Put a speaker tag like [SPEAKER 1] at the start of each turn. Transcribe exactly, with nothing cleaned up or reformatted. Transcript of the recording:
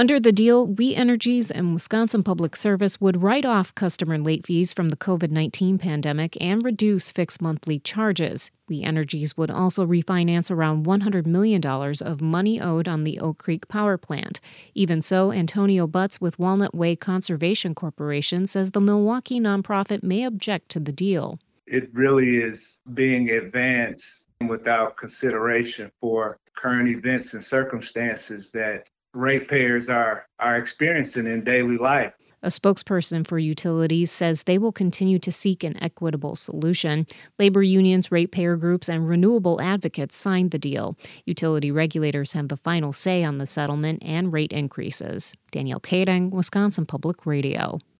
[SPEAKER 1] Under the deal, We Energies and Wisconsin Public Service would write off customer late fees from the covid nineteen pandemic and reduce fixed monthly charges. We Energies would also refinance around one hundred million dollars of money owed on the Oak Creek Power Plant. Even so, Antonio Butts with Walnut Way Conservation Corporation says the Milwaukee nonprofit may object to the deal.
[SPEAKER 2] It really is being advanced without consideration for current events and circumstances that ratepayers are, are experiencing in daily life.
[SPEAKER 1] A spokesperson for utilities says they will continue to seek an equitable solution. Labor unions, ratepayer groups, and renewable advocates signed the deal. Utility regulators have the final say on the settlement and rate increases. Danielle Kading, Wisconsin Public Radio.